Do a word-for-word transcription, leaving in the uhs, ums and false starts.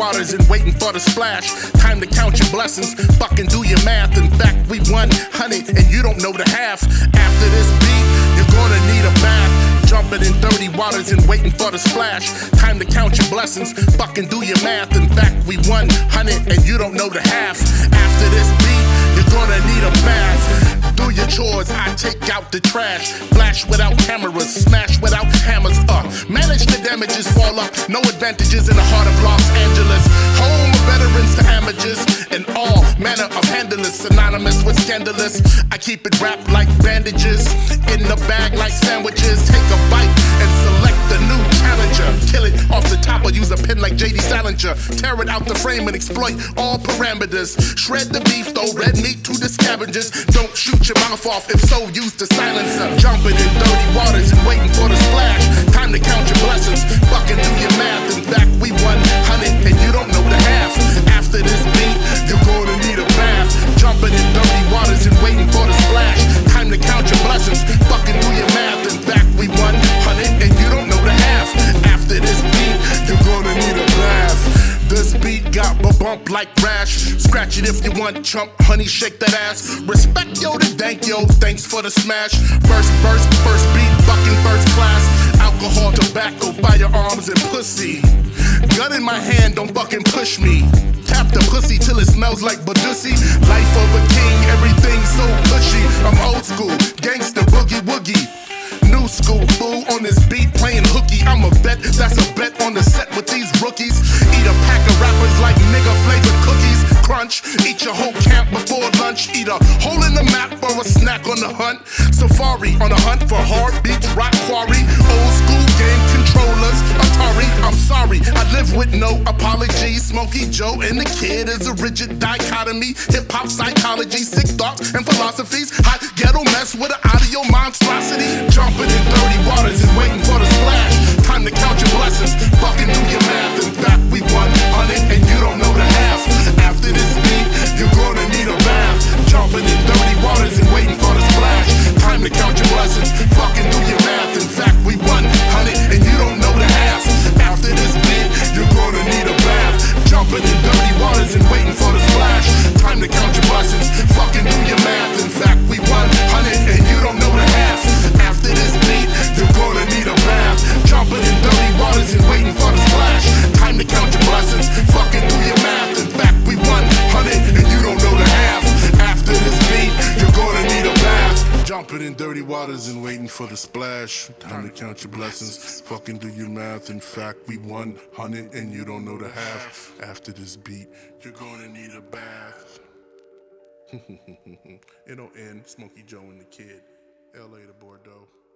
waters and waiting for the splash. Time to count your blessings, fucking do your math. In fact, we one hundred and you don't know the half. After this beat, you're gonna need a bath. Jumping in dirty waters and waiting for the splash. Time to count your blessings, fucking do your math. In fact, we one hundred and you don't know the half. After this beat, you're gonna need a bath. Do your chores, I take out the trash. Flash without cameras, smash without hammers. Uh, manage the damages, fall up, no advantages in the heart of Los Angeles. Home of veterans to amateurs and all manner of handlers, synonymous with scandalous. I keep it wrapped like bandages, in the bag like sandwiches. Take a bite and select the new challenger. Kill it off the top or use a pen like J D Salinger. Tear it out the frame and exploit all parameters. Shred the beef, throw red meat to the scavengers. Don't shoot your mouth off, if so, use the silencer. Jumping in dirty waters and waiting for the splash. Time to count your blessings, fucking do your math. In fact, we one hundred and you don't know the half. After this beat, you're gonna need a bath. Jumping in dirty waters and waiting for the splash. Time to count your blessings, fucking do your math. In fact, we one hundred and you don't know the half. After this beat, you're gonna need a bath. This beat got a bump like rash. Scratch it if you want, chump, honey, shake that ass. Respect yo to dank yo, thanks for the smash. First verse, first beat, fucking first class. Alcohol, tobacco, firearms, and pussy. Gun in my hand, don't fucking push me. Tap the pussy till it smells like Badussi. Life of a king, everything so cushy. I'm old school, gangster, boogie woogie. New school, fool on this beat playing hooky. I'm a vet, that's a bet on the set with these rookies. Eat a pack of rappers like nigga flavored cookies. Crunch, eat your whole camp before lunch. Eat a hole in the map for a snack on the hunt. Safari on a hunt for hard beats, rock quarry. Old school game controllers, Atari. I'm sorry, I live with no apologies. Smokey Joe and the Kid is a rigid dichotomy. Hip hop psychology, sick thoughts and philosophies. Hot ghetto mess with an audio monstrosity. Jumping in dirty waters and waiting for the splash. Time to count your blessings, fucking do your math. In fact, we one hundred and you don't know the half. After this beat, you're gonna need a bath. Jumping in dirty waters and waiting for the splash. Time to count your blessings, fucking do your math. In fact, we one hundred and you don't know the half. After this beat, you're gonna need a bath. Jumping in dirty waters and waiting for the splash. Time to count your blessings, fucking do your math. In fact, we one hundred and you don't know the half. After this beat, you're gonna need a bath. Jumping in dirty waters and waiting for the splash. Time to count your blessings, fucking do your math. In fact, we one hundred and you don't know the half. After this beat, you're gonna need a bath. Jumping in dirty waters and waiting for the splash. Time to count your blessings, fucking do your math. In fact, we one hundred and you don't know the half. After this beat, you're gonna need a bath. It'll end. Smokey Joe and the Kid. L A to Bordeaux.